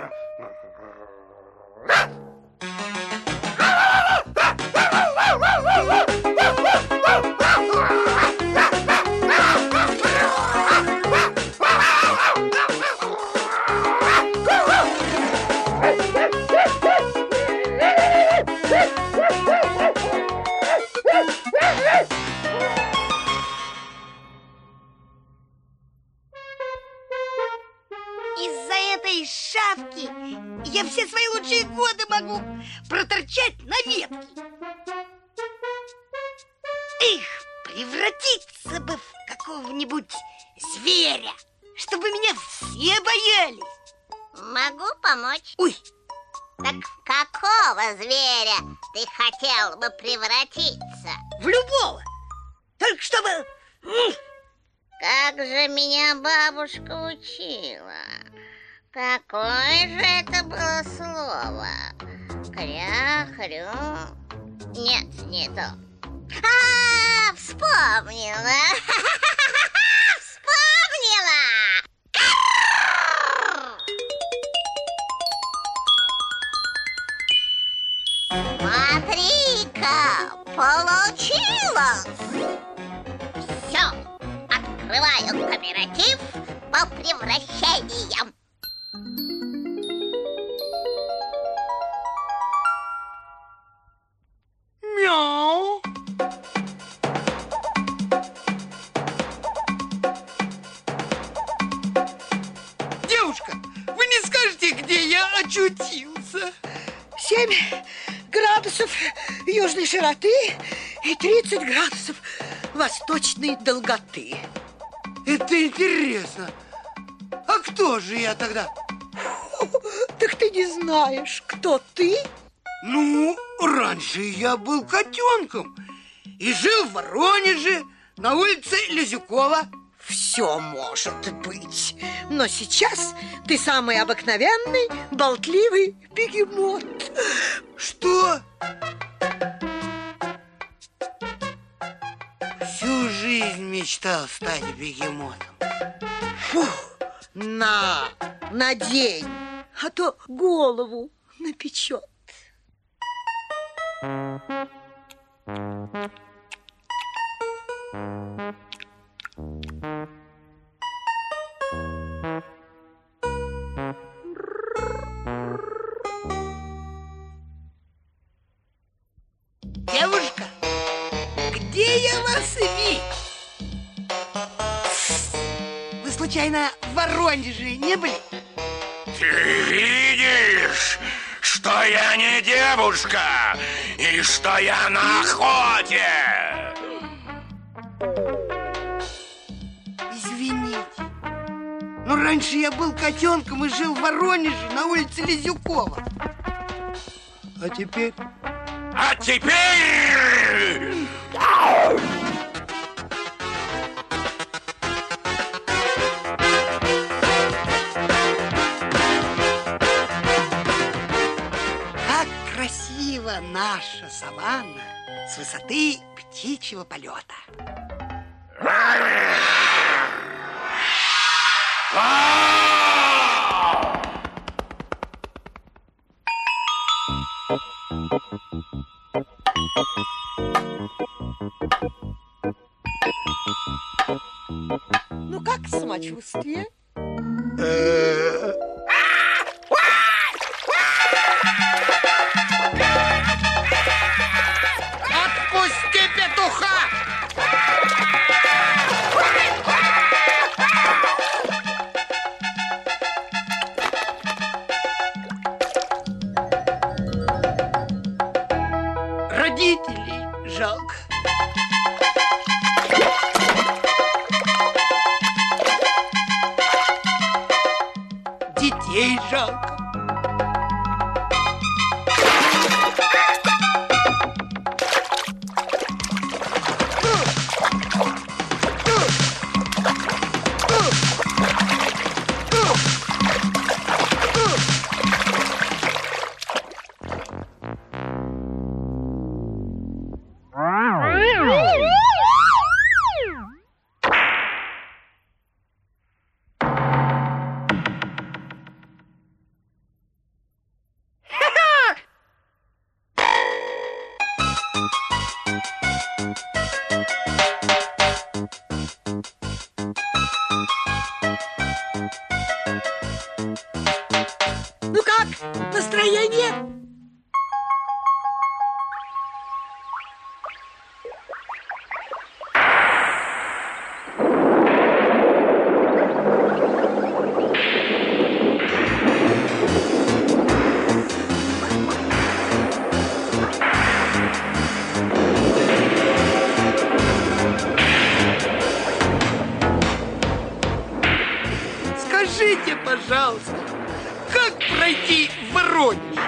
Из-за этой шавки я все свои лучшие годы могу проторчать на ветке. Эх, превратиться бы в какого-нибудь зверя, чтобы меня все боялись. Могу помочь. Ой. Так в какого зверя ты хотел бы превратиться? В любого. Только чтобы... Как же меня бабушка учила. Какое же это было слово? Кря-хрю. Нет, не то. Вспомнила. Вспомнила. Смотри-ка, получилось. Все, открываю кооператив по превращениям. Мяу. Девушка, вы не скажете, где я очутился? 7 градусов южной широты и 30 градусов восточной долготы. Это интересно. А кто же я тогда? Так ты не знаешь, кто ты? Ну, раньше я был котенком и жил в Воронеже на улице Лизюкова. Все может быть. Но сейчас ты самый обыкновенный, болтливый бегемот. Что? Всю жизнь мечтал стать бегемотом. Фух, надень, а то голову напечет. Девушка, где я вас видел? Вы случайно в Воронеже не были? Ты видишь, что я не девушка и что я на охоте? Извините. Но раньше я был котенком и жил в Воронеже на улице Лизюкова. А теперь... А теперь... Как красива наша саванна с высоты птичьего полета. Ну как самочувствие? Отпусти петуха! Родителей жалко. Детей жалко. Ну как, настроение? Скажите, пожалуйста, как пройти в Воронеж?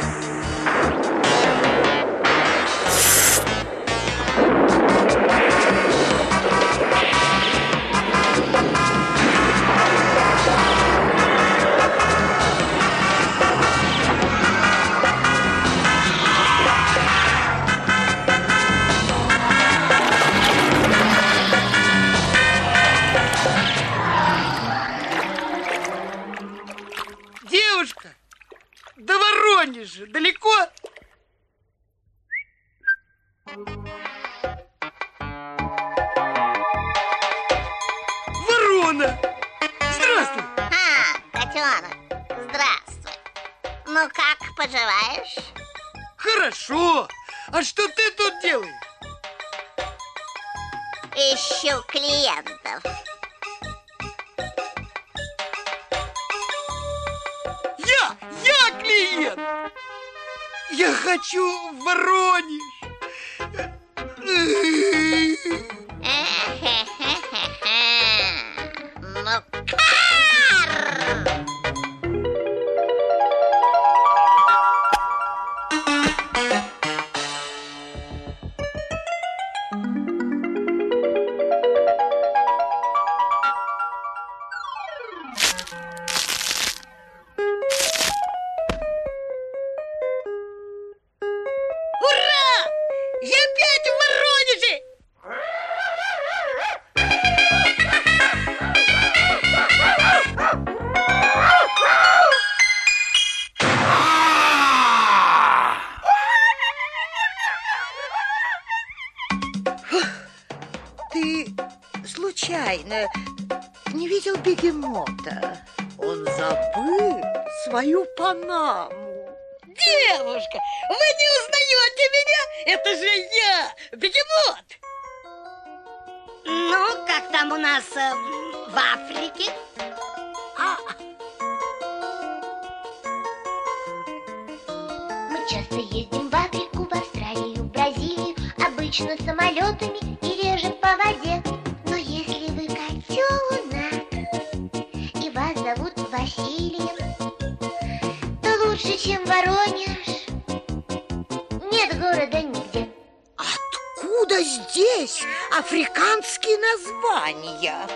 Девушка, до Воронежа далеко? Ворона! Здравствуй! Котенок, здравствуй. Ну как поживаешь? Хорошо! А что ты тут делаешь? Ищу клиентов. Я клиент! Я хочу в Воронеж! Ну, кар! Ура! Я опять в Воронеже! Ты случайно не видел бегемота? Он забыл свою панаму. Девушка, вы не узнаете меня? Это же я, бегемот! Ну, как там у нас в Африке? Мы часто ездим в Африку, в Австралию, в Бразилию, обычно самолетами и реже по воде. Но если вы котенок и вас зовут Василием, то лучше, чем Воронеж, нет города нигде. Откуда здесь африканские названия?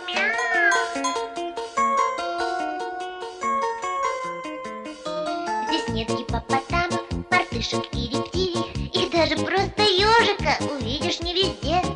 Здесь нет гиппопотамов, мартышек и рептилий, и даже просто ежика увидишь не везде.